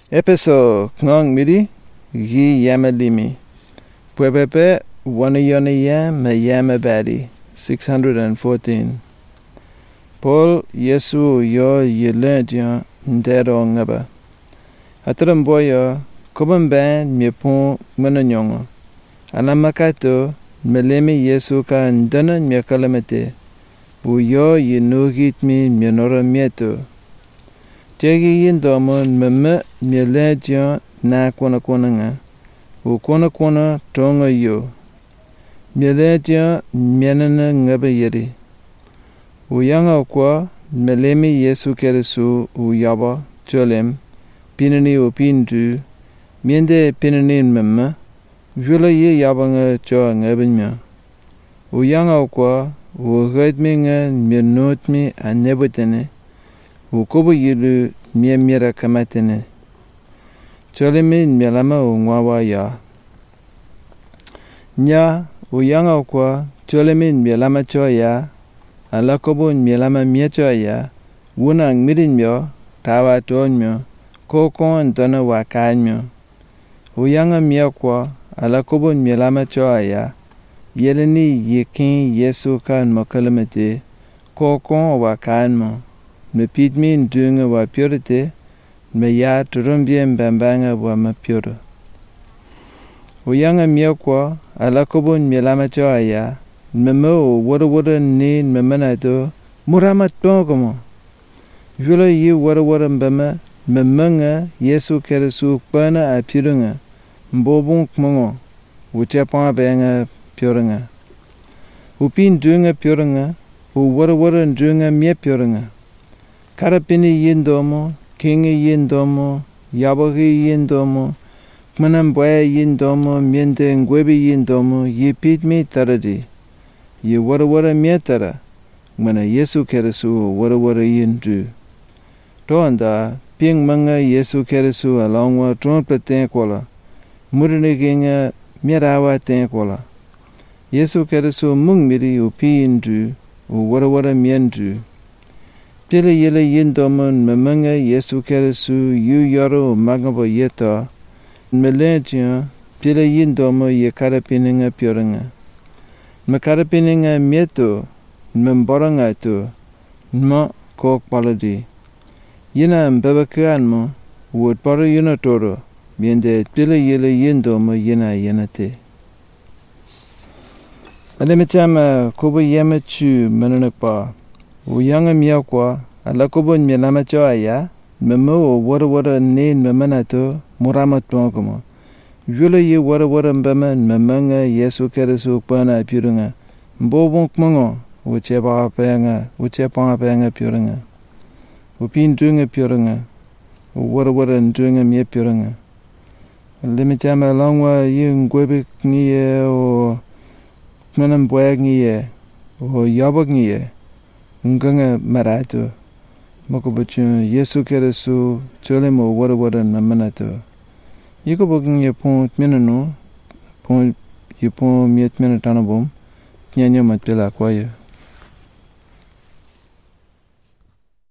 Episode ngong midi gi yamalimi. Pwepepe wanayonaya mayamabadi 614. Paul Yesu yo yelentya ndero ngaba. Atramboyo kubamban miepon mananyongo. Alamakato melemi Yesu ka ndana miakalamete. Uyo yenugitmi mienora mieto. Tegi yindomo meme mieledja na kwana nga. U kwana tonga yo. Mieledja mienana ngaba yeri. U yanga kwa melemi Yesu keresu u yaba cholem. Pinani u pindu. Miende pinani meme. Vula ye yaba nga cho ngabanya. U yanga kwa u gaidmi nga mienotmi anebutene. Ukobo yilu miemira kamatene. Cholemi mielama ungwawa ya. Nya uyanga kwa cholemi mielama choya. Alakobo mielama miechoya. Wuna ngmirin myo. Tawa ton myo. Kokon dona wakan myo. Uyanga myo kwa. Alakobo mielama choya. Yeleni yekin Yesu kan mokalamete. Kokon wakan myo. Me pitmin dunga wa purite, me ya turumbien bambanga wa ma pure. Uyanga miakwa, alakobon mielama choaya, memo wada ni memanato, murama tongomo. Vula yi wada mbama, memanga Yesu keresu kwana a purunga, mbobon kmongo, uchapanga benga purunga. Upin dunga purunga, u wada dunga mie purunga. Karapini yindomo, kingi yindomo, yabagi yindomo, kmanambaya yindomo, miende ngwebi yindomo, ye pitmi taradi. Ye wara mietara, mana Yesu keresu wara yindu. Toanda, ping manga Yesu keresu alongwa trompe tenkola, muriniginga mierawa tenkola. Yesu keresu mungmiri upi yindu, wara miendu. Pile yele yindomon memanga Yesu keresu yu yoro magabo yeta. Melentia pile yindomo ye karapininga pioringa. Me karapininga mieto memboranga to. Nma kok paladi. Yina mbebakanmo would para yunatoro. Biende pile yele yindomo yina yenate. Alemitama kobo yemechu menonakpa. Uyanga miakwa, alakobon mielama choaya, memo wara ne memanato, murama tongomo. Vula ye wara mbama memanga Yesu keresu kwana purunga. Mbobon kmongo, uchepanga penga purunga. Upin dunga purunga, wara dunga mie purunga. Limichama longwa ye ngwebe ngiye o kmanam boya ngiye o yabak ngiye. Nganga marato. Mokobuchu Yesu keresu cholemo wara namanato. Yiko bogin ye pon minano. Pon ye pon miet minatanabom. Nyanyo matpela kwayo.